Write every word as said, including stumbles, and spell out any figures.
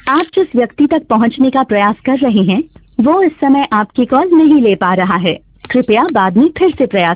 आप जिस व्यक्ति तक पहुंचने का प्रयास कर रहे हैं वो इस समय आपकी कॉल नहीं ले पा रहा है। कृपया बाद में फिर से प्रयास